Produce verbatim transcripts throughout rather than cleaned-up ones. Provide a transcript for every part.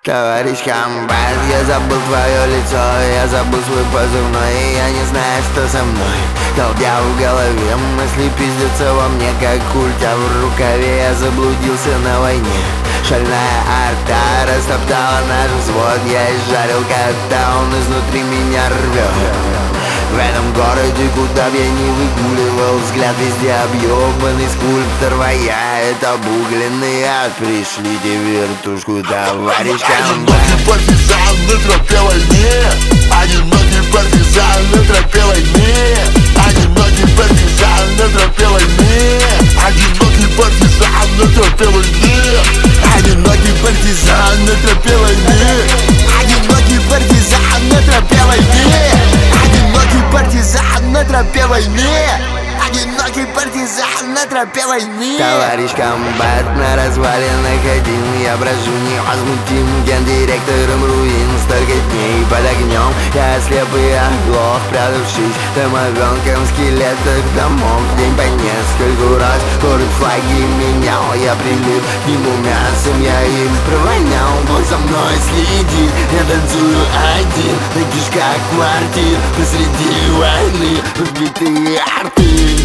Товарищ комбат, я забыл твое лицо, я забыл свой позывной, и я не знаю, что со мной. Толдя в голове, мысли пиздятся во мне, как культ, а в рукаве я заблудился на войне. Шальная арта растоптала наш взвод, я изжарил кота, он изнутри меня рвет. В этом городе, куда б я не выгуливал, взгляд везде объебанный, скульптор воя, это обугленный ад. Пришлите вертушку, товарищ комбат. Одинокий партизан на тропе войны, одинокий партизан на тропе войны, одинокий партизан на тропе войны, одинокий партизан на тропе войны, одинокий партизан на тропе войны, одинокий партизан на тропе войны, одинокий партизан на тропе войны, одинокий партизан на тропе войны. Товарищ комбат, на развалинах один я брожу невозмутим, гендиректором руин. Столько дней под огнем, я слеп и оглох, прятавшись домовенком в скелетах домов. День по нескольку раз город флаги менял, я прилип к нему мясом, я им провонял. Он за мной следит, я танцую один на кишках квартир посреди войны, разбитые арты.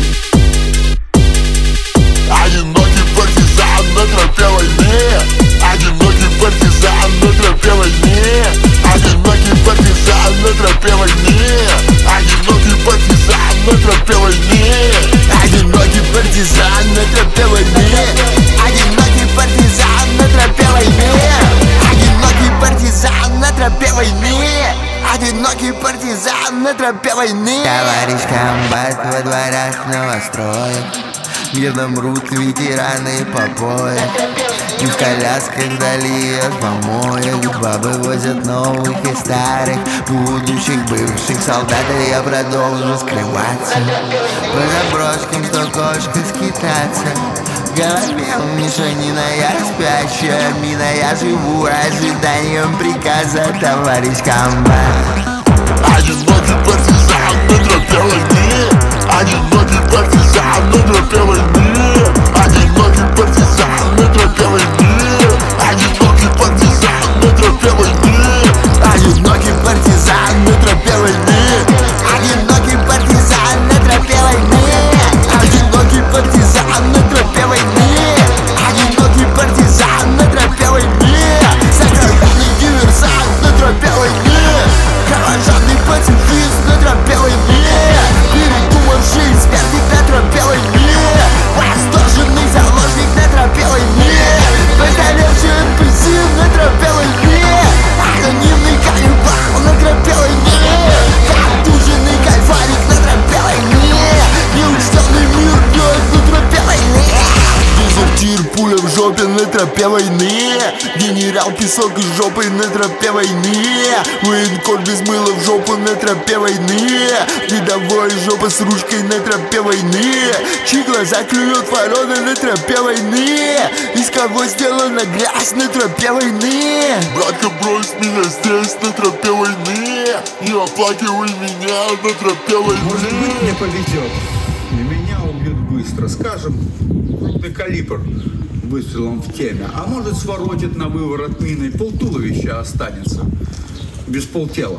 Одинокий партизан на тропе войны, одинокий партизан на тропе войны, одинокий партизан на тропе войны, одинокий партизан на тропе войны, одинокий партизан на тропе войны, одинокий партизан на тропе войны, одинокий партизан на тропе войны, одинокий партизан на тропе войны. Товарищ комбат во дворах новостроек, где мрут ветераны по пояс, и в колясках вдали от помоек бабы возят новых и старых, будущих бывших солдат. И я продолжу скрываться по заброшкам, что кошка скитаться. В голове мешанина, я спящая мина, я живу ожиданием приказа, товарищ комбат. Одинокий партизан на тропе войны, одинокий партизан на тропе войны, одинокий партизан на тропе войны, одинокий партизан на тропе войны, одинокий партизан на тропе войны, одинокий партизан на тропе войны, одинокий партизан на тропе войны, одинокий партизан на тропе войны, сокровенный диверсант на тропе войны, кровожадный пацифист на тропе войны, передумавший смертник на тропе войны, восторженный заложник на тропе войны, постаревший эн пи си на тропе войны, анонимный каннибал на тропе войны, контуженный кайфарик на тропе войны, неучтенный мир гнет на тропе войны, дезертир пуля в жопе на тропе войны, генерал песок из жопы на тропе войны, военкор без мыла в жопу на тропе войны, рядовой жопа с ручкой на тропе войны, чьи глаза клюют вороны на тропе войны, из кого сделана грязь на тропе войны. Братка, брось меня здесь на тропе войны, не оплакивай меня на тропе войны. Может быть, мне повезет, и меня убьют быстро, скажем, крупный калибр выстрелом в темя, а может своротит на выворот миной, полтуловища останется без полтела.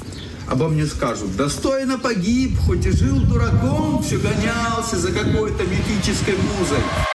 Обо мне скажут: достойно погиб, хоть и жил дураком, все гонялся за какой-то мифической музой.